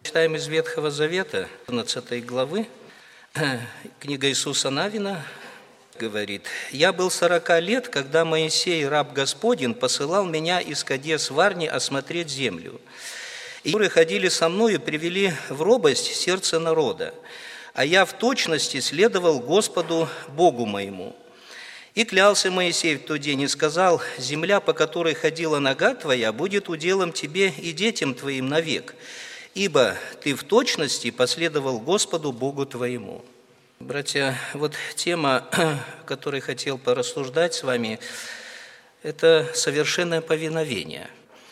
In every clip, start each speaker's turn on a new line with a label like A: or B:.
A: Читаем из Ветхого Завета, 14 главы, книга Иисуса Навина говорит: «Я был 40 лет, когда Моисей, раб Господень, посылал меня из Кадес Варни осмотреть землю. И которые ходили со мною, привели в робость сердце народа, а я в точности следовал Господу Богу моему. И клялся Моисей в тот день и сказал: земля, по которой ходила нога твоя, будет уделом тебе и детям твоим навек, ибо ты в точности последовал Господу Богу твоему». Братья, вот тема, о которой хотел порассуждать с вами, это совершенное повиновение.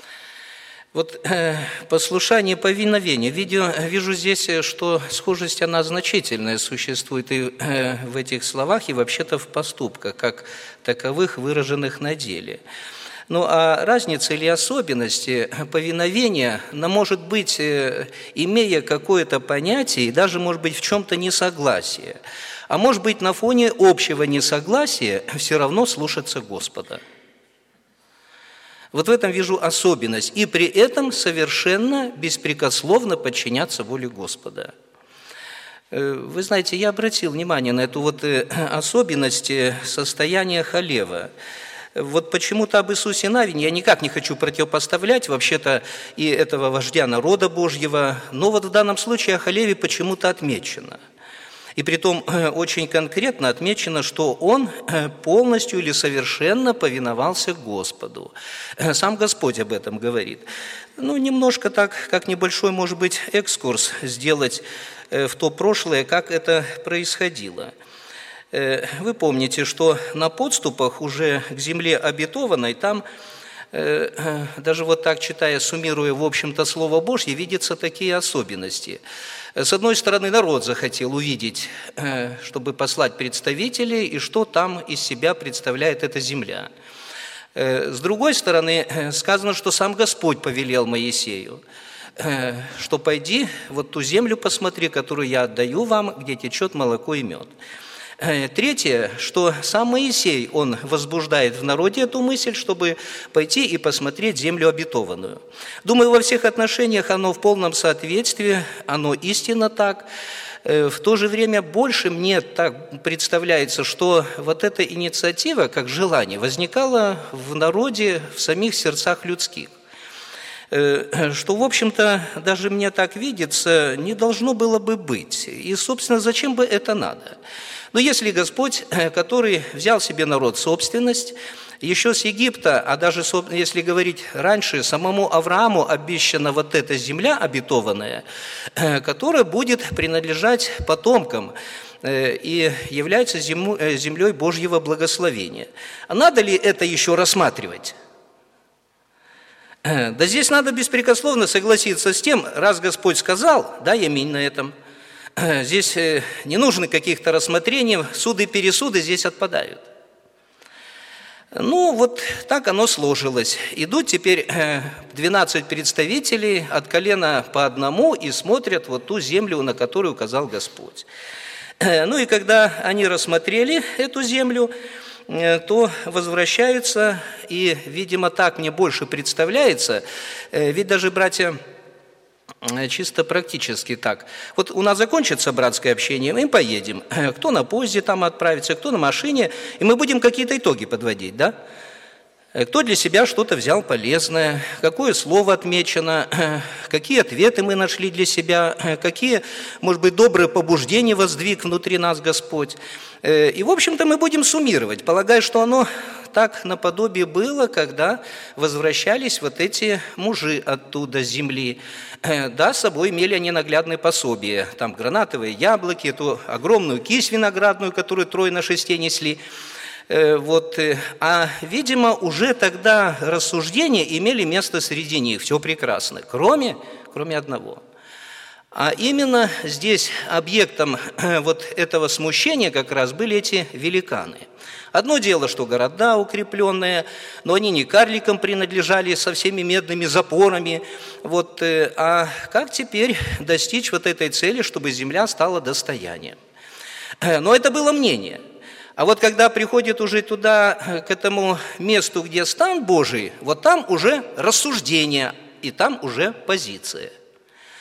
A: Вот послушание, повиновение. Вижу здесь, что схожесть, она значительная существует и в этих словах, и вообще-то в поступках, как таковых, выраженных на деле. Ну, а разница или особенности повиновения, она может быть, имея какое-то понятие, и даже, может быть, в чем-то несогласие, а может быть, на фоне общего несогласия все равно слушаться Господа. Вот в этом вижу особенность, и при этом совершенно беспрекословно подчиняться воле Господа. Вы знаете, я обратил внимание на эту вот особенность состояния Халева. Вот почему-то об Иисусе Навине я никак не хочу противопоставлять вообще-то и этого вождя народа Божьего, но вот в данном случае о Халеве почему-то отмечено. И притом очень конкретно отмечено, что он полностью или совершенно повиновался Господу. Сам Господь об этом говорит. Ну, немножко так, как небольшой, может быть, экскурс сделать в то прошлое, как это происходило. Вы помните, что на подступах уже к земле обетованной, там, даже вот так читая, суммируя, в общем-то, Слово Божье, видятся такие особенности. С одной стороны, народ захотел увидеть, чтобы послать представителей, и что там из себя представляет эта земля. С другой стороны, сказано, что сам Господь повелел Моисею, что пойди, вот ту землю посмотри, которую я отдаю вам, где течет молоко и мед. Третье, что сам Моисей, он возбуждает в народе эту мысль, чтобы пойти и посмотреть землю обетованную. Думаю, во всех отношениях оно в полном соответствии, оно истинно так. В то же время больше мне так представляется, что вот эта инициатива, как желание, возникала в народе, в самих сердцах людских. Что, в общем-то, даже мне так видится, не должно было бы быть. И, собственно, зачем бы это надо? Но если Господь, который взял себе народ в собственность, еще с Египта, а даже, если говорить раньше, самому Аврааму обещана вот эта земля обетованная, которая будет принадлежать потомкам и является землей Божьего благословения. А надо ли это еще рассматривать? Да здесь надо беспрекословно согласиться с тем, раз Господь сказал, да, аминь на этом. Здесь не нужно каких-то рассмотрений, суды-пересуды здесь отпадают. Ну, вот так оно сложилось. Идут теперь 12 представителей от колена по одному и смотрят вот ту землю, на которую указал Господь. Ну и когда они рассмотрели эту землю, то возвращаются, и, видимо, так мне больше представляется, ведь даже, братья, чисто практически так. Вот у нас закончится братское общение, мы поедем. Кто на поезде там отправится, кто на машине, и мы будем какие-то итоги подводить, да? Кто для себя что-то взял полезное, какое слово отмечено, какие ответы мы нашли для себя, какие, может быть, добрые побуждения воздвиг внутри нас Господь. И, в общем-то, мы будем суммировать, полагая, что оно так наподобие было, когда возвращались вот эти мужи оттуда с земли. Да, с собой имели они наглядные пособия, там гранатовые яблоки, эту огромную кисть виноградную, которую 3 на 6 несли. Вот, а, видимо, уже тогда рассуждения имели место среди них, все прекрасно, кроме одного. А именно здесь объектом вот этого смущения как раз были эти великаны. Одно дело, что города укрепленные, но они не карликам принадлежали со всеми медными запорами. Вот, а как теперь достичь вот этой цели, чтобы земля стала достоянием? Но это было мнение. А вот когда приходит уже туда, к этому месту, где стан Божий, вот там уже рассуждение, и там уже позиция.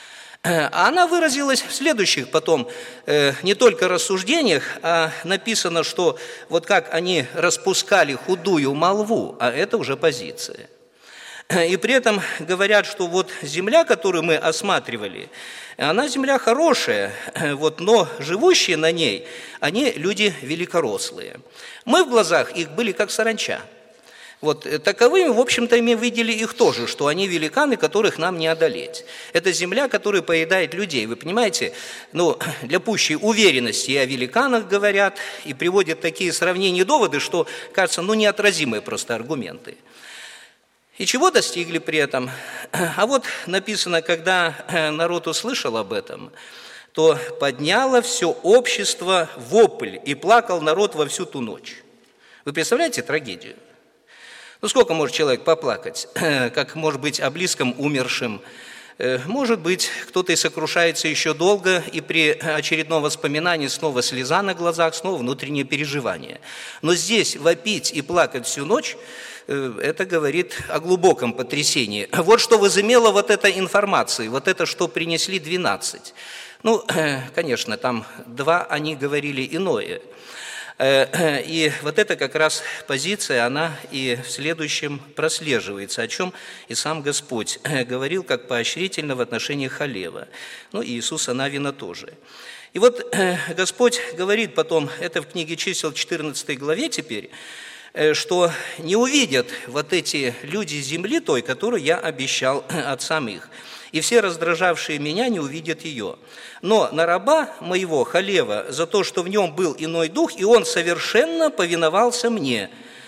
A: А она выразилась в следующих потом не только рассуждениях, а написано, что вот как они распускали худую молву, а это уже позиция. И при этом говорят, что вот земля, которую мы осматривали, она земля хорошая, вот, но живущие на ней, они люди великорослые. Мы в глазах их были как саранча. Вот таковыми, в общем-то, мы видели их тоже, что они великаны, которых нам не одолеть. Это земля, которая поедает людей. Вы понимаете, для пущей уверенности и о великанах говорят, и приводят такие сравнения и доводы, что, кажется, неотразимые просто аргументы. И чего достигли при этом? А вот написано, когда народ услышал об этом, то подняло все общество вопль, и плакал народ во всю ту ночь. Вы представляете трагедию? Сколько может человек поплакать, как, может быть, о близком умершем? Может быть, кто-то и сокрушается еще долго, и при очередном воспоминании снова слеза на глазах, снова внутреннее переживание. Но здесь вопить и плакать всю ночь, это говорит о глубоком потрясении. Вот что возымела вот эта информация, вот это, что принесли 12. Конечно, там 2 они говорили иное. И вот эта как раз позиция, она и в следующем прослеживается, о чем и сам Господь говорил, как поощрительно в отношении Халева. И Иисуса Навина тоже. И вот Господь говорит потом, это в книге Чисел 14 главе теперь, что не увидят вот эти люди земли той, которую я обещал отцам их. И все раздражавшие меня не увидят ее. Но на раба моего Халева за то, что в нем был иной дух, и он совершенно повиновался мне,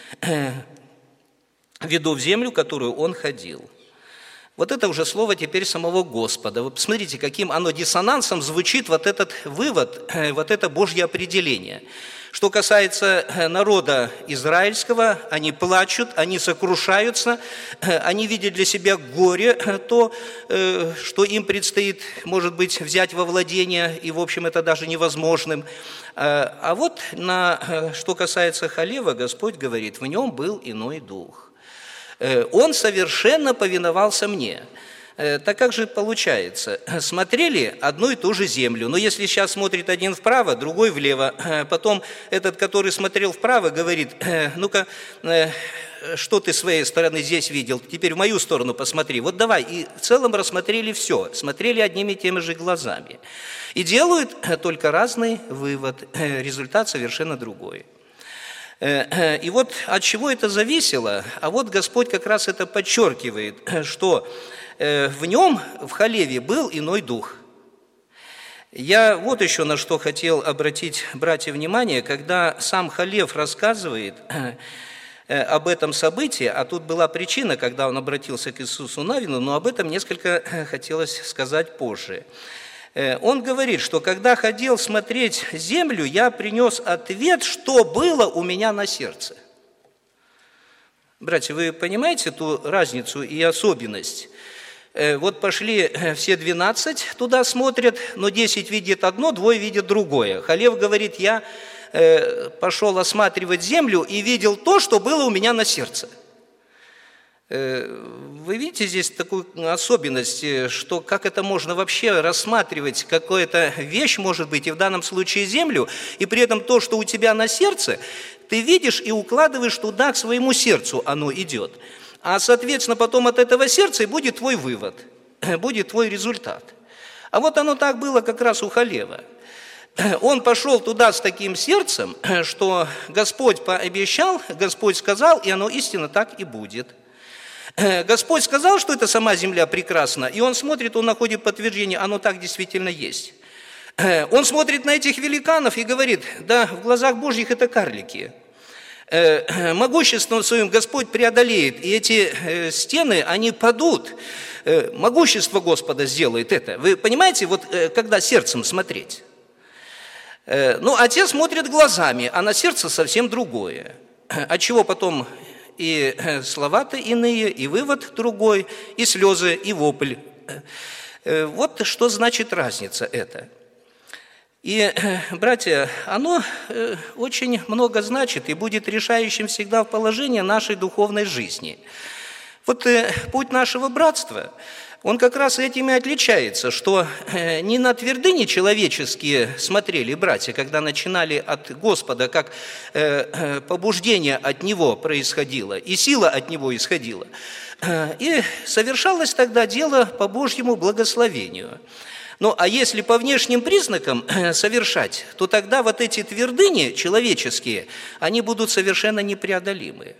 A: веду в землю, которую он ходил. Вот это уже слово теперь самого Господа. Вы посмотрите, каким оно диссонансом звучит вот этот вывод, вот это Божье определение. Что касается народа израильского, они плачут, они сокрушаются, они видят для себя горе, то, что им предстоит, может быть, взять во владение, и, в общем, это даже невозможным. А вот что касается Халева, Господь говорит, в нем был иной дух. Он совершенно повиновался мне. Так как же получается? Смотрели одну и ту же землю, но если сейчас смотрит один вправо, другой влево, потом этот, который смотрел вправо, говорит, ну-ка, что ты с своей стороны здесь видел, теперь в мою сторону посмотри, вот давай. И в целом рассмотрели все, смотрели одними и теми же глазами. И делают только разный вывод, результат совершенно другой. И вот от чего это зависело? А вот Господь как раз это подчеркивает, что в нем, в Халеве, был иной дух. Я вот еще на что хотел обратить, братья, внимание, когда сам Халев рассказывает об этом событии, а тут была причина, когда он обратился к Иисусу Навину, но об этом несколько хотелось сказать позже. Он говорит, что когда ходил смотреть землю, я принес ответ, что было у меня на сердце. Братья, вы понимаете ту разницу и особенность? Вот пошли все 12, туда смотрят, но 10 видят одно, 2 видят другое. Халев говорит, я пошел осматривать землю и видел то, что было у меня на сердце. Вы видите здесь такую особенность, что как это можно вообще рассматривать, какая-то вещь может быть, и в данном случае землю, и при этом то, что у тебя на сердце, ты видишь и укладываешь туда, к своему сердцу оно идет. А, соответственно, потом от этого сердца и будет твой вывод, будет твой результат. А вот оно так было как раз у Халева. Он пошел туда с таким сердцем, что Господь пообещал, Господь сказал, и оно истинно так и будет. Господь сказал, что это сама земля прекрасна, и он смотрит, он находит подтверждение, оно так действительно есть. Он смотрит на этих великанов и говорит, да, в глазах Божьих это карлики. Могуществом своим Господь преодолеет, и эти стены, они падут. Могущество Господа сделает это. Вы понимаете, вот когда сердцем смотреть? А те смотрят глазами, а на сердце совсем другое. Отчего потом и слова-то иные, и вывод другой, и слезы, и вопль. Вот что значит разница это. И, братья, оно очень много значит и будет решающим всегда в положении нашей духовной жизни. Вот путь нашего братства, он как раз этим и отличается, что не на твердыни человеческие смотрели братья, когда начинали от Господа, как побуждение от Него происходило, и сила от Него исходила. И совершалось тогда дело по Божьему благословению. Ну, а если по внешним признакам совершать, то тогда вот эти твердыни человеческие, они будут совершенно непреодолимы.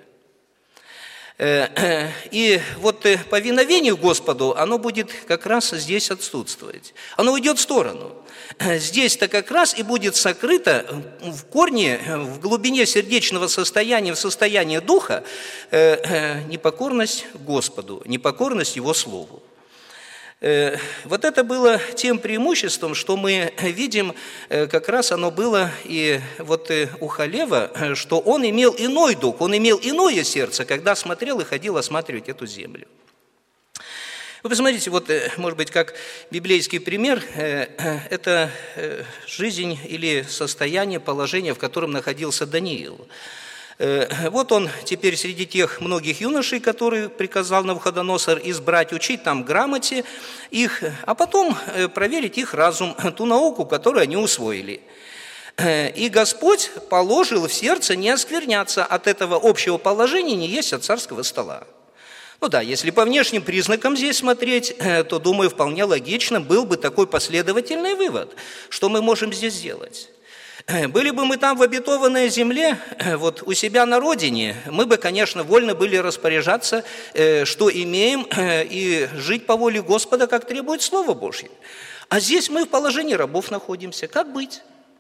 A: И вот повиновению Господу, оно будет как раз здесь отсутствовать. Оно уйдет в сторону. Здесь-то как раз и будет сокрыто в корне, в глубине сердечного состояния, в состоянии духа, непокорность Господу, непокорность Его Слову. Вот это было тем преимуществом, что мы видим, как раз оно было и вот у Халева, что он имел иной дух, он имел иное сердце, когда смотрел и ходил осматривать эту землю. Вы посмотрите, вот, может быть, как библейский пример, это жизнь или состояние, положение, в котором находился Даниил. Вот он теперь среди тех многих юношей, которые приказал Навуходоносор избрать, учить там грамоте их, а потом проверить их разум, ту науку, которую они усвоили. И Господь положил в сердце не оскверняться от этого общего положения, не есть от царского стола. Ну да, если по внешним признакам здесь смотреть, то, думаю, вполне логично был бы такой последовательный вывод, что мы можем здесь сделать. Были бы мы там в обетованной земле, вот у себя на родине, мы бы, конечно, вольны были распоряжаться, что имеем, и жить по воле Господа, как требует Слово Божье. А здесь мы в положении рабов находимся. Как быть?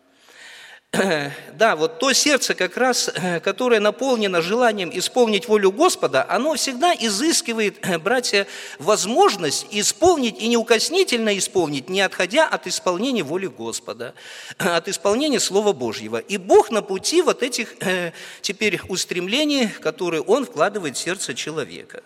A: Да, вот то сердце как раз, которое наполнено желанием исполнить волю Господа, оно всегда изыскивает, братья, возможность исполнить и неукоснительно исполнить, не отходя от исполнения воли Господа, от исполнения Слова Божьего. И Бог на пути вот этих теперь устремлений, которые Он вкладывает в сердце человека.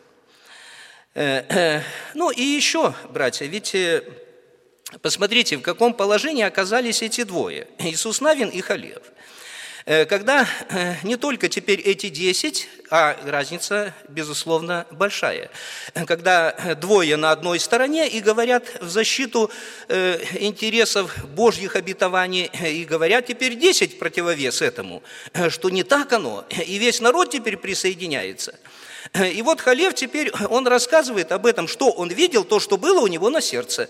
A: Ну и еще, братья, ведь... Посмотрите, в каком положении оказались эти двое, Иисус Навин и Халев. Когда не только теперь эти 10, а разница, безусловно, большая. Когда двое на одной стороне и говорят в защиту интересов Божьих обетований, и говорят теперь 10 в противовес этому, что не так оно, и весь народ теперь присоединяется. И вот Халев теперь, он рассказывает об этом, что он видел, то, что было у него на сердце.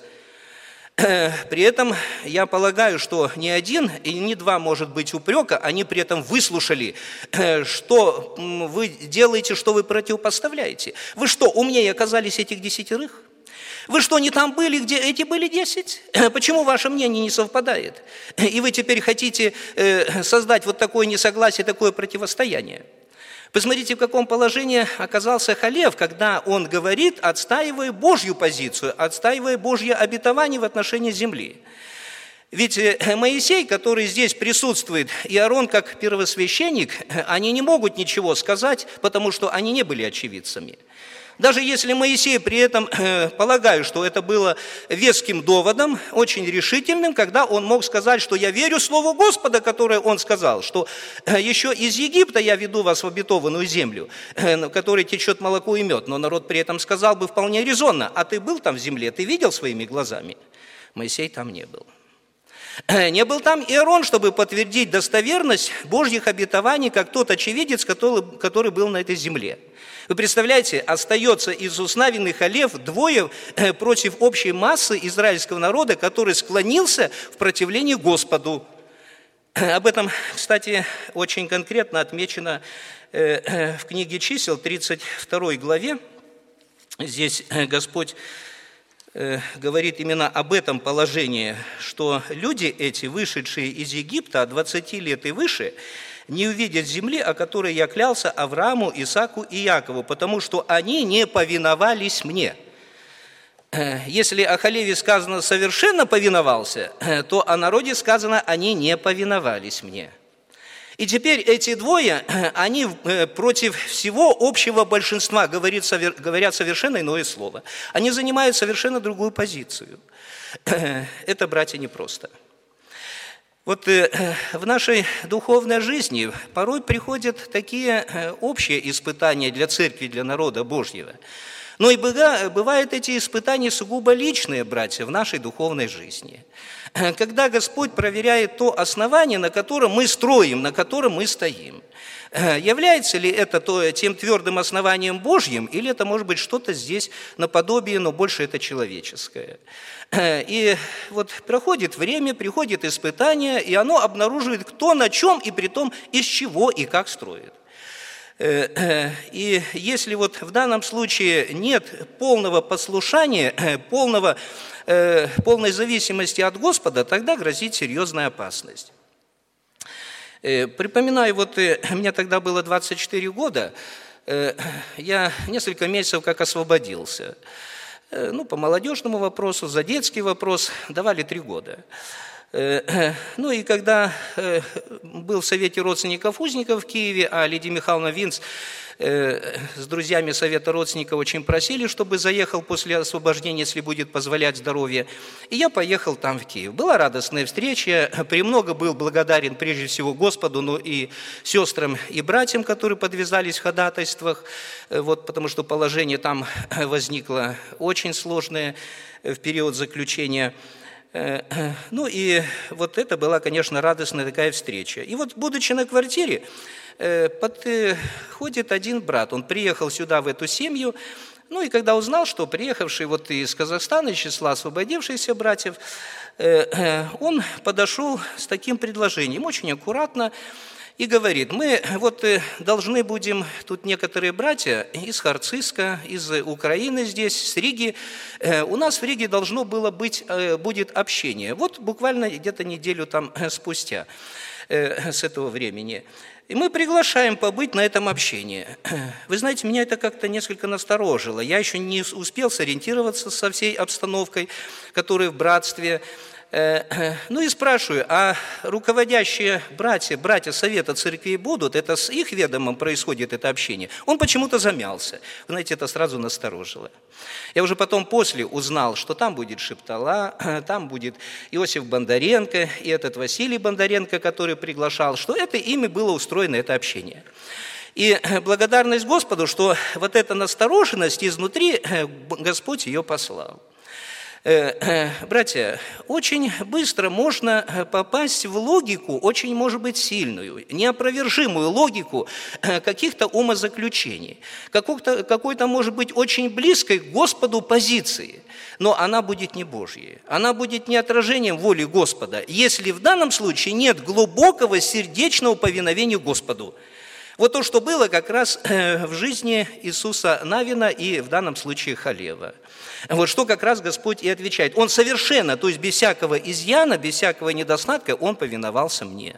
A: При этом я полагаю, что ни один и ни два, может быть, упрека, они при этом выслушали, что вы делаете, что вы противопоставляете. Вы что, умнее оказались этих 10? Вы что, не там были, где эти были 10? Почему ваше мнение не совпадает? И вы теперь хотите создать вот такое несогласие, такое противостояние? Посмотрите, в каком положении оказался Халев, когда он говорит, отстаивая Божью позицию, отстаивая Божье обетование в отношении земли. Ведь Моисей, который здесь присутствует, и Аарон как первосвященник, они не могут ничего сказать, потому что они не были очевидцами. Даже если Моисей при этом, полагаю, что это было веским доводом, очень решительным, когда он мог сказать, что я верю Слову Господа, которое он сказал, что еще из Египта я веду вас в обетованную землю, в которой течет молоко и мед, но народ при этом сказал бы вполне резонно, а ты был там в земле, ты видел своими глазами? Моисей там не был. Не был там и Аарон, чтобы подтвердить достоверность Божьих обетований, как тот очевидец, который был на этой земле. Вы представляете, остается Иисус Навин и Халев, двое против общей массы израильского народа, который склонился в противлении Господу. Об этом, кстати, очень конкретно отмечено в книге Чисел, 32 главе. Здесь Господь говорит именно об этом положении, что люди эти, вышедшие из Египта от 20 лет и выше, не увидят земли, о которой я клялся Аврааму, Исааку и Якову, потому что они не повиновались мне. Если о Халеве сказано «совершенно повиновался», то о народе сказано «они не повиновались мне». И теперь эти двое, они против всего общего большинства говорят совершенно иное слово. Они занимают совершенно другую позицию. Это, братья, непросто. Вот в нашей духовной жизни порой приходят такие общие испытания для церкви, для народа Божьего. Но и бывают эти испытания сугубо личные, братья, в нашей духовной жизни. Когда Господь проверяет то основание, на котором мы строим, на котором мы стоим. Является ли это тем твердым основанием Божьим, или это может быть что-то здесь наподобие, но больше это человеческое. И вот проходит время, приходит испытание, и оно обнаруживает, кто на чем, и при том из чего и как строит. И если вот в данном случае нет полного послушания, полной зависимости от Господа, тогда грозит серьезная опасность. Припоминаю, вот мне тогда было 24 года, я несколько месяцев как освободился. По молодежному вопросу, за детский вопрос давали 3 года. И когда был в Совете родственников узников в Киеве, а Лидия Михайловна Винц с друзьями Совета родственников очень просили, чтобы заехал после освобождения, если будет позволять здоровье. И я поехал там в Киев. Была радостная встреча, премного был благодарен прежде всего Господу, но и сестрам и братьям, которые подвязались в ходатайствах, потому что положение там возникло очень сложное в период заключения. И вот это была, конечно, радостная такая встреча. И вот, будучи на квартире, подходит один брат, он приехал сюда, в эту семью, и когда узнал, что приехавший из Казахстана, из числа освободившихся братьев, он подошел с таким предложением, очень аккуратно, и говорит: мы должны будем, тут некоторые братья из Харциска, из Украины здесь, с Риги, у нас в Риге должно будет общение, буквально где-то неделю там спустя с этого времени. И мы приглашаем побыть на этом общении. Вы знаете, меня это как-то несколько насторожило. Я еще не успел сориентироваться со всей обстановкой, которая в братстве. И спрашиваю, а руководящие братья Совета церквей будут? Это с их ведомым происходит это общение? Он почему-то замялся. Вы знаете, это сразу насторожило. Я уже потом после узнал, что там будет Шептала, там будет Иосиф Бондаренко и этот Василий Бондаренко, который приглашал, что это ими было устроено это общение. И благодарность Господу, что эта настороженность изнутри Господь ее послал. Братья, очень быстро можно попасть в логику, очень, может быть, сильную, неопровержимую логику каких-то умозаключений, какой-то, может быть, очень близкой к Господу позиции, но она будет не Божьей, она будет не отражением воли Господа, если в данном случае нет глубокого сердечного повиновения Господу. То, что было как раз в жизни Иисуса Навина и в данном случае Халева. Что как раз Господь и отвечает. Он совершенно, то есть без всякого изъяна, без всякого недостатка, он повиновался мне.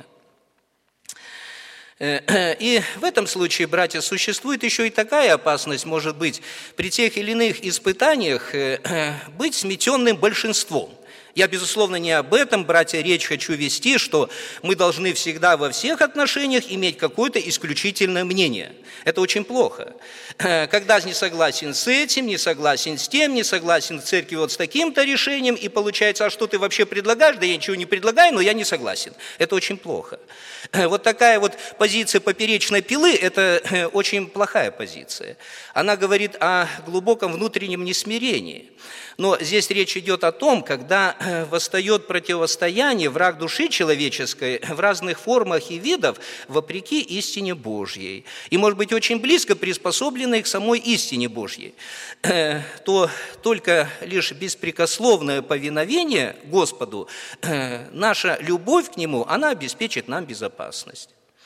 A: И в этом случае, братья, существует еще и такая опасность, может быть, при тех или иных испытаниях быть сметенным большинством. Я, безусловно, не об этом, братья, речь хочу вести, что мы должны всегда во всех отношениях иметь какое-то исключительное мнение. Это очень плохо. Когда не согласен с этим, не согласен с тем, не согласен в церкви с таким-то решением, и получается, а что ты вообще предлагаешь? Да я ничего не предлагаю, но я не согласен. Это очень плохо. Такая позиция поперечной пилы – это очень плохая позиция. Она говорит о глубоком внутреннем несмирении. Но здесь речь идет о том, когда восстает противостояние, враг души человеческой в разных формах и видах, вопреки истине Божьей. И, может быть, очень близко приспособленной к самой истине Божьей. То только лишь беспрекословное повиновение Господу, наша любовь к Нему, она обеспечит нам безопасность.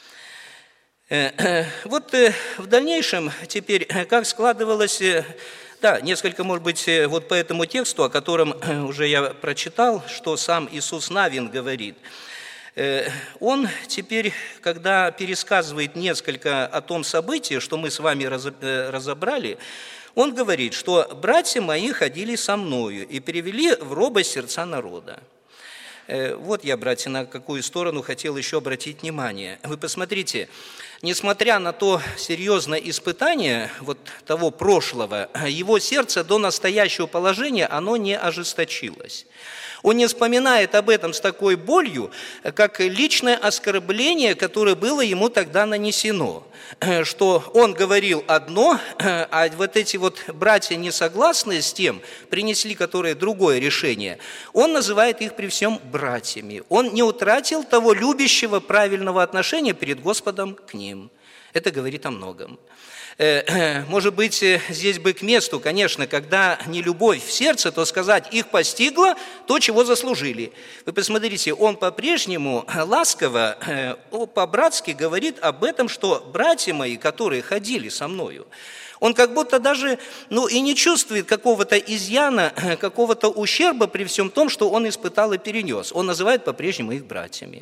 A: В дальнейшем теперь, как складывалось... Да, несколько, может быть, по этому тексту, о котором уже я прочитал, что сам Иисус Навин говорит. Он теперь, когда пересказывает несколько о том событии, что мы с вами разобрали, он говорит, что «братья мои ходили со мною и привели в робость сердца народа». Я, братья, на какую сторону хотел еще обратить внимание. Вы посмотрите, Несмотря на то серьезное испытание вот того прошлого, его сердце до настоящего положения, оно не ожесточилось. Он не вспоминает об этом с такой болью, как личное оскорбление, которое было ему тогда нанесено. Что он говорил одно, а вот эти вот братья, не согласные с тем, принесли которые другое решение. Он называет их при всем братьями. Он не утратил того любящего, правильного отношения перед Господом к ним. Это говорит о многом. Может быть, здесь бы к месту, конечно, когда не любовь в сердце, то сказать, их постигло то, чего заслужили. Вы посмотрите, он по-прежнему ласково, по-братски говорит об этом, что братья мои, которые ходили со мною, он как будто даже, и не чувствует какого-то изъяна, какого-то ущерба при всем том, что он испытал и перенес. Он называет по-прежнему их братьями.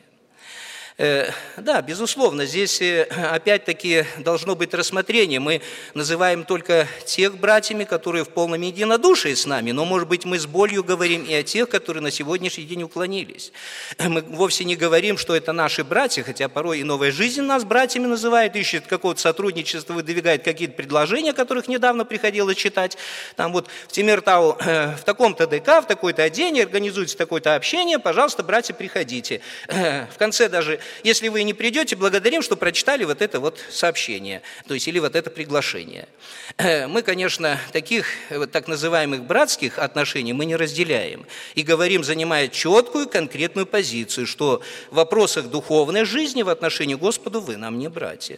A: Да, безусловно, здесь опять-таки должно быть рассмотрение. Мы называем только тех братьями, которые в полном единодушии с нами, но, может быть, мы с болью говорим и о тех, которые на сегодняшний день уклонились. Мы вовсе не говорим, что это наши братья, хотя порой и новая жизнь нас братьями называет, ищет какого-то сотрудничества, выдвигает какие-то предложения, которых недавно приходилось читать. Там вот в Тимиртау, в таком-то ДК, в такой-то день организуется такое-то общение, пожалуйста, братья, приходите. В конце даже, если вы не придете, благодарим, что прочитали вот это вот сообщение, то есть или вот это приглашение. Мы, конечно, таких так называемых братских отношений мы не разделяем и говорим, занимая четкую, конкретную позицию, что в вопросах духовной жизни в отношении Господу вы нам не братья.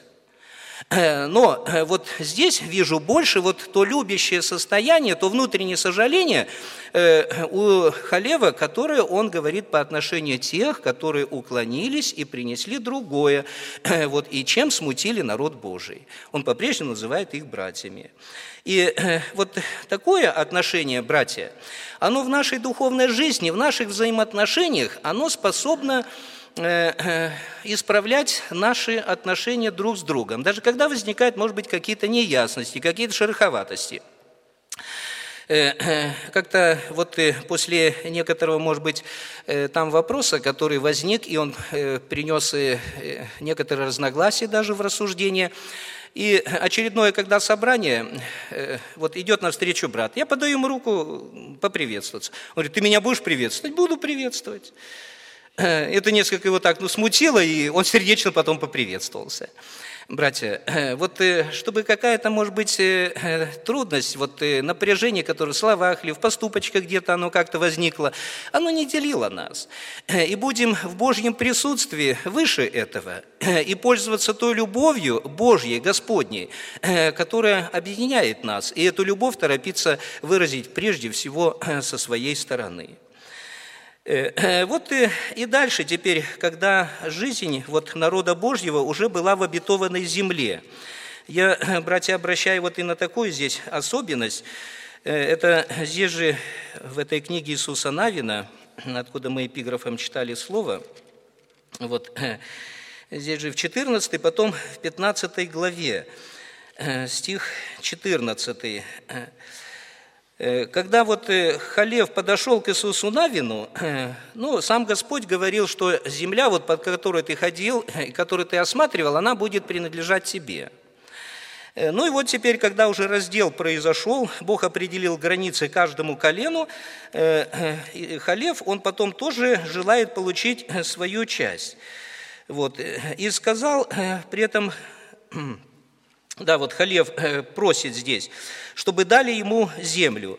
A: Но вот здесь вижу больше вот то любящее состояние, то внутреннее сожаление у Халева, которое он говорит по отношению тех, которые уклонились и принесли другое, вот, и чем смутили народ Божий. Он по-прежнему называет их братьями. И вот такое отношение, братья, оно в нашей духовной жизни, в наших взаимоотношениях, оно способно исправлять наши отношения друг с другом, даже когда возникают, может быть, какие-то неясности, какие-то шероховатости. Как-то вот после некоторого, может быть, там вопроса, который возник, и он принес некоторые разногласия даже в рассуждение, и очередное, когда собрание, вот идет навстречу брат, я подаю ему руку поприветствоваться. Он говорит, ты меня будешь приветствовать? Буду приветствовать. Это несколько его так смутило, и он сердечно потом поприветствовался. Братья, вот чтобы какая-то, может быть, трудность, вот напряжение, которое в словах или в поступочках где-то оно как-то возникло, оно не делило нас. И будем в Божьем присутствии выше этого и пользоваться той любовью Божьей, Господней, которая объединяет нас. И эту любовь торопиться выразить прежде всего со своей стороны. Вот и дальше теперь, когда жизнь вот народа Божьего уже была в обетованной земле. Я, братья, обращаю вот и на такую здесь особенность. Это здесь же, в этой книге Иисуса Навина, откуда мы эпиграфом читали слово, вот здесь же в 14, потом в 15 главе, стих 14. Когда вот Халев подошел к Иисусу Навину, сам Господь говорил, что земля, вот, под которой ты ходил, и которую ты осматривал, она будет принадлежать тебе. Ну и вот теперь, когда уже раздел произошел, Бог определил границы каждому колену, Халев, он потом тоже желает получить свою часть. Вот. И сказал при этом... Да, вот Халев просит здесь, чтобы дали ему землю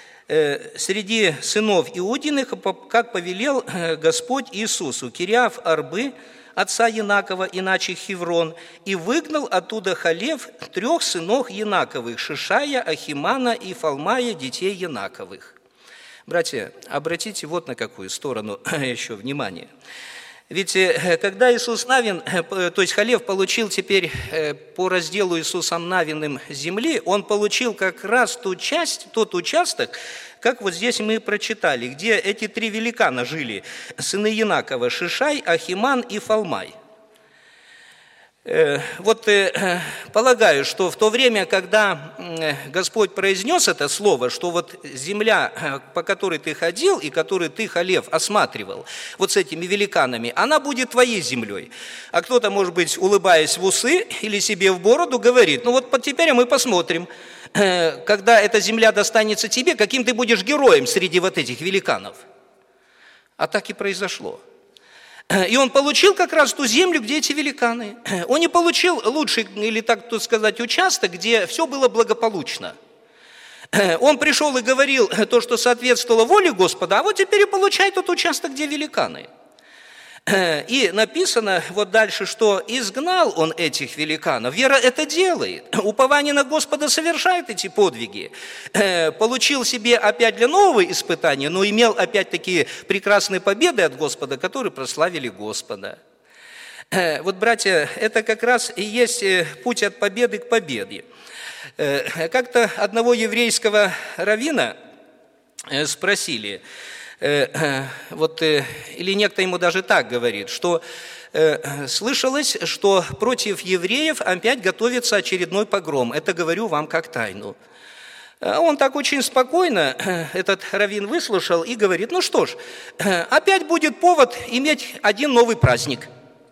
A: среди сынов Иудиных, как повелел Господь Иисусу, Кириаф Арбы, отца Янакова, иначе Хеврон, и выгнал оттуда Халев 3 сынов Янаковых, Шишая, Ахимана и Фалмая, детей Янаковых. Братья, обратите вот на какую сторону еще внимание. Ведь когда Иисус Навин, то есть Халев получил теперь по разделу Иисусом Навиным земли, он получил как раз ту часть, тот участок, как вот здесь мы прочитали, где эти 3 великана жили, сыны Янакова, Шишай, Ахиман и Фалмай. Полагаю, что в то время, когда Господь произнес это слово, что вот земля, по которой ты ходил и которую ты, Халев, осматривал, вот с этими великанами, она будет твоей землей. А кто-то, может быть, улыбаясь в усы или себе в бороду, говорит, ну вот теперь мы посмотрим, когда эта земля достанется тебе, каким ты будешь героем среди вот этих великанов. А так и произошло. И он получил как раз ту землю, где эти великаны. Он не получил лучший, или так сказать, участок, где все было благополучно. Он пришел и говорил то, что соответствовало воле Господа, а вот теперь и получай тот участок, где великаны. И написано вот дальше, что изгнал он этих великанов. Вера это делает. Упование на Господа совершает эти подвиги. Получил себе опять для нового испытания, но имел опять такие прекрасные победы от Господа, которые прославили Господа. Вот, братья, это как раз и есть путь от победы к победе. Как-то одного еврейского раввина спросили, или некто ему даже так говорит, что слышалось, что против евреев опять готовится очередной погром. Это говорю вам как тайну. Он так очень спокойно, этот раввин, выслушал и говорит, ну что ж, опять будет повод иметь один новый праздник.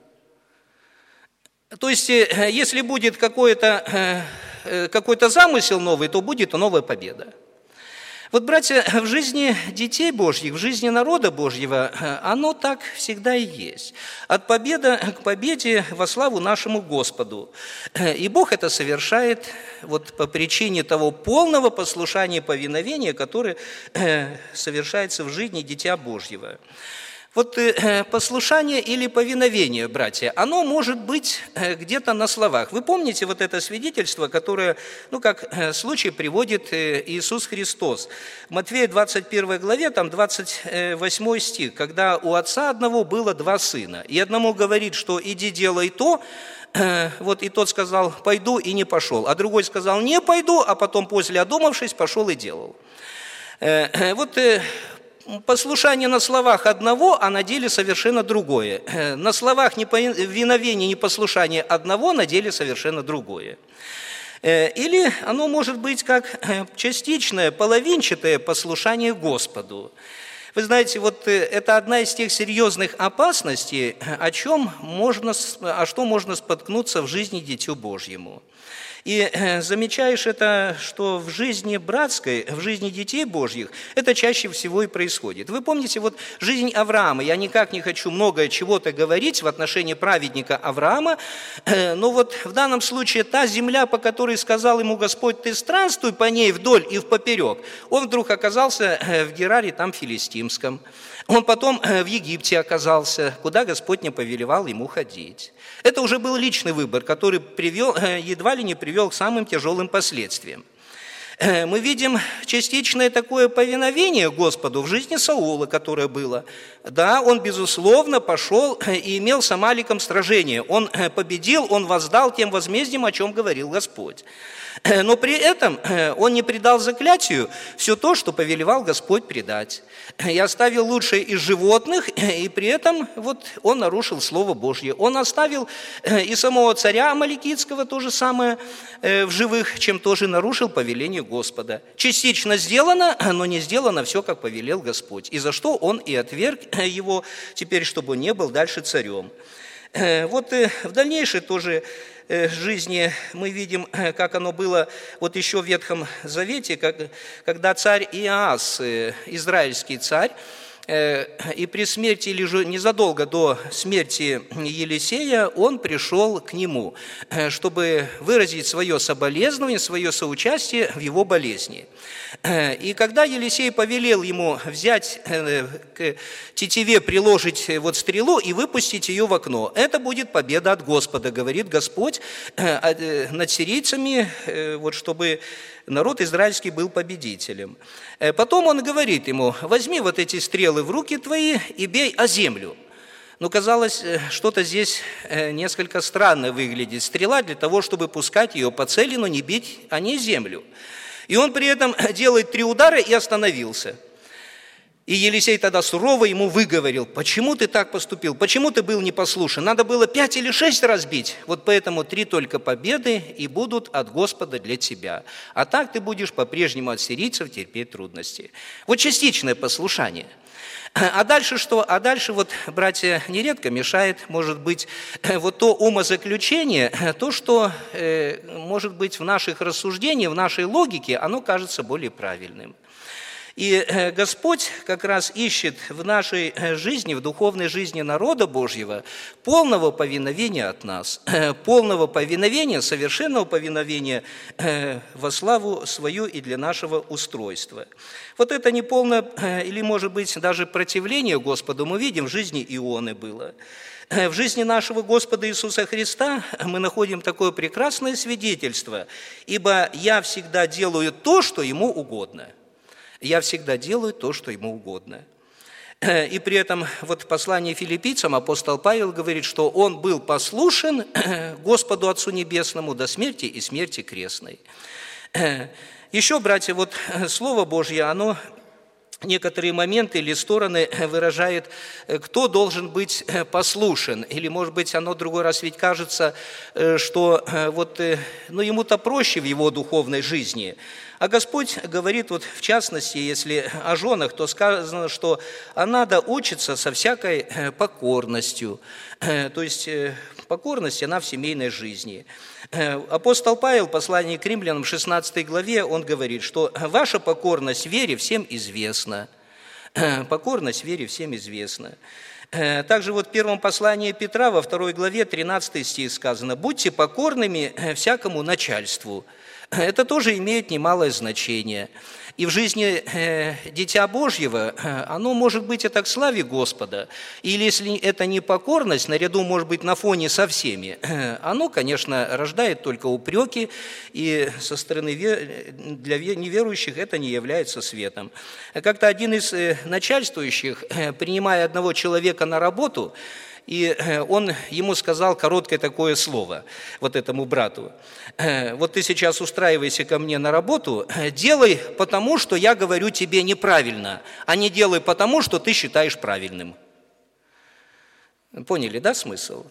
A: То есть, если будет какой-то замысел новый, то будет новая победа. Вот, братья, в жизни детей Божьих, в жизни народа Божьего, оно так всегда и есть. От победы к победе во славу нашему Господу. И Бог это совершает вот по причине того полного послушания и повиновения, которое совершается в жизни Дитя Божьего. Вот послушание или повиновение, братья, оно может быть где-то на словах. Вы помните вот это свидетельство, которое, как случай приводит Иисус Христос. В Матфея 21 главе, там 28 стих, когда у отца одного было 2 сына, и одному говорит, что иди делай то, и тот сказал, пойду, и не пошел, а другой сказал, не пойду, а потом после одумавшись, пошел и делал. Послушание на словах одного, а на деле совершенно другое. На словах неповиновение, непослушание одного, на деле совершенно другое. Или оно может быть как частичное, половинчатое послушание Господу. Вы знаете, это одна из тех серьезных опасностей, что можно споткнуться в жизни Дитю Божьему. И замечаешь это, что в жизни братской, в жизни детей Божьих, это чаще всего и происходит. Вы помните, жизнь Авраама, я никак не хочу много чего-то говорить в отношении праведника Авраама, но в данном случае та земля, по которой сказал ему Господь, ты странствуй по ней вдоль и впоперек, он вдруг оказался в Гераре, там филистимском. Он потом в Египте оказался, куда Господь не повелевал ему ходить. Это уже был личный выбор, который едва ли не привел к самым тяжелым последствиям. Мы видим частичное такое повиновение Господу в жизни Саула, которое было. Да, он, безусловно, пошел и имел с Амаликом сражение. Он победил, он воздал тем возмездием, о чем говорил Господь. Но при этом он не предал заклятию все то, что повелевал Господь предать. И оставил лучшее из животных, и при этом он нарушил Слово Божье. Он оставил и самого царя Амаликитского то же самое в живых, чем тоже нарушил повеление Господа. Частично сделано, но не сделано все, как повелел Господь. И за что он и отверг его теперь, чтобы он не был дальше царем. В дальнейшей тоже жизни мы видим, как оно было еще в Ветхом Завете, когда царь Иоас, израильский царь, и при смерти, или же незадолго до смерти Елисея, он пришел к нему, чтобы выразить свое соболезнование, свое соучастие в его болезни. И когда Елисей повелел ему взять к тетиве, приложить стрелу и выпустить ее в окно, это будет победа от Господа, говорит Господь, над сирийцами, чтобы народ израильский был победителем. Потом он говорит ему, возьми эти стрелы в руки твои и бей о землю. Казалось, что-то здесь несколько странно выглядит. Стрела для того, чтобы пускать ее по цели, но не бить о ней землю. И он при этом делает 3 удара и остановился. И Елисей тогда сурово ему выговорил: почему ты так поступил, почему ты был непослушен? Надо было 5 или 6 раз бить. Вот поэтому 3 только победы и будут от Господа для тебя. А так ты будешь по-прежнему от сирийцев терпеть трудности. Вот частичное послушание. А дальше что? А дальше вот, братья, нередко мешает, может быть, вот то умозаключение, то, что, может быть, в наших рассуждениях, в нашей логике, оно кажется более правильным. И Господь как раз ищет в нашей жизни, в духовной жизни народа Божьего полного повиновения от нас, полного повиновения, совершенного повиновения во славу свою и для нашего устройства. Вот это неполное, или, может быть, даже противление Господу мы видим в жизни Ионы было. В жизни нашего Господа Иисуса Христа мы находим такое прекрасное свидетельство: «Ибо я всегда делаю то, что Ему угодно». Я всегда делаю то, что Ему угодно. И при этом вот в послании филиппийцам апостол Павел говорит, что он был послушен Господу Отцу Небесному до смерти и смерти крестной. Еще, братья, вот Слово Божье, оно некоторые моменты или стороны выражает, кто должен быть послушен. Или, может быть, оно другой раз ведь кажется, что вот, ему-то проще в его духовной жизни. А Господь говорит, вот в частности, если о женах, то сказано, что надо учиться со всякой покорностью. То есть покорность, она в семейной жизни. Апостол Павел в послании к Римлянам, 16 главе, он говорит, что ваша покорность в вере всем известна. Покорность в вере всем известна. Также вот в первом послании Петра, во 2 главе, 13 стих сказано: «Будьте покорными всякому начальству». Это тоже имеет немалое значение. И в жизни Дитя Божьего оно может быть это к славе Господа. Или если это не покорность, наряду, может быть, на фоне со всеми, оно, конечно, рождает только упреки, и со стороны для неверующих это не является светом. Как-то один из начальствующих, принимая одного человека на работу, и он ему сказал короткое такое слово, вот этому брату: вот ты сейчас устраивайся ко мне на работу, делай потому, что я говорю тебе неправильно, а не делай потому, что ты считаешь правильным. Поняли, да, смысл?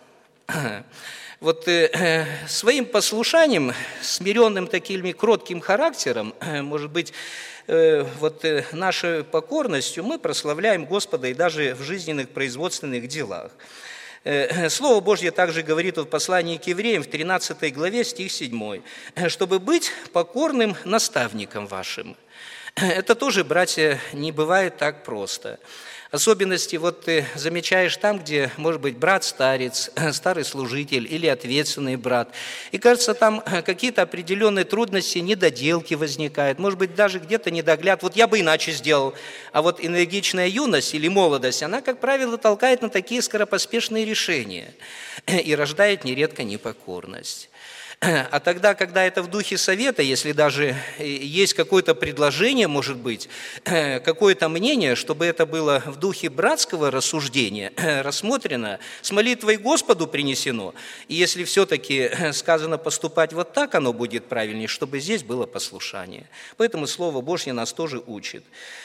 A: Вот своим послушанием, смиренным таким кротким характером, может быть, вот нашей покорностью мы прославляем Господа и даже в жизненных производственных делах. Слово Божье также говорит в послании к евреям в 13 главе, стих 7, чтобы быть покорным наставником вашим. Это тоже, братья, не бывает так просто. Особенности вот ты замечаешь там, где, может быть, брат-старец, старый служитель или ответственный брат. И кажется, там какие-то определенные трудности, недоделки возникают. Может быть, даже где-то недогляд. Вот я бы иначе сделал. А вот энергичная юность или молодость, она, как правило, толкает на такие скоропоспешные решения и рождает нередко непокорность. А тогда, когда это в духе совета, если даже есть какое-то предложение, может быть, какое-то мнение, чтобы это было в духе братского рассуждения, рассмотрено, с молитвой Господу принесено, и если все-таки сказано поступать вот так, оно будет правильнее, чтобы здесь было послушание. Поэтому Слово Божье нас тоже учит.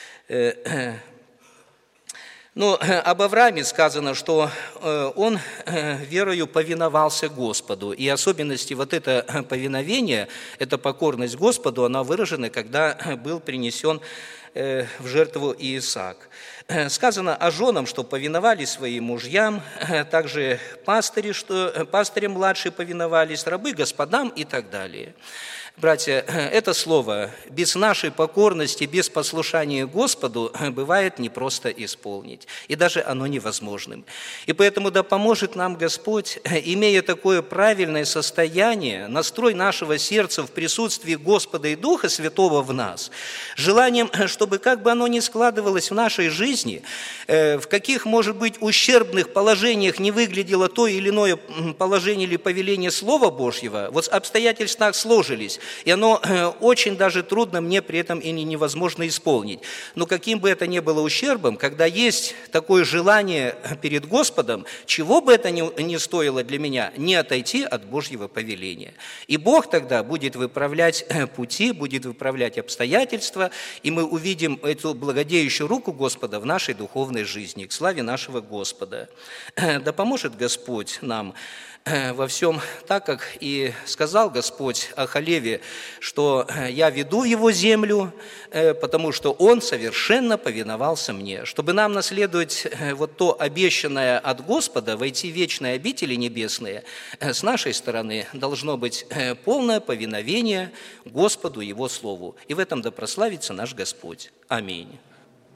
A: Но об Аврааме сказано, что он верою повиновался Господу. И особенности вот это повиновение, эта покорность Господу, она выражена, когда был принесен в жертву Иисак. Сказано о женам, что повиновались своим мужьям, также пастырям младшие повиновались, рабы господам и так далее. Братья, это слово без нашей покорности, без послушания Господу бывает непросто исполнить, и даже оно невозможным. И поэтому да поможет нам Господь, имея такое правильное состояние, настрой нашего сердца в присутствии Господа и Духа Святого в нас, желанием, чтобы как бы оно ни складывалось в нашей жизни, в каких, может быть, ущербных положениях не выглядело то или иное положение или повеление Слова Божьего, вот обстоятельства так сложились, и оно очень даже трудно мне при этом и невозможно исполнить. Но каким бы это ни было ущербом, когда есть такое желание перед Господом, чего бы это ни стоило для меня, не отойти от Божьего повеления. И Бог тогда будет выправлять пути, будет выправлять обстоятельства, и мы увидим эту благодеющую руку Господа в нашей духовной жизни, к славе нашего Господа. Да поможет Господь нам во всем так, как и сказал Господь о Халеве, что «я веду его землю, потому что он совершенно повиновался мне». Чтобы нам наследовать вот то обещанное от Господа, войти в вечные обители небесные, с нашей стороны должно быть полное повиновение Господу, Его Слову. И в этом да прославится наш Господь. Аминь.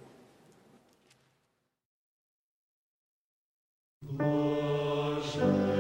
B: Боже.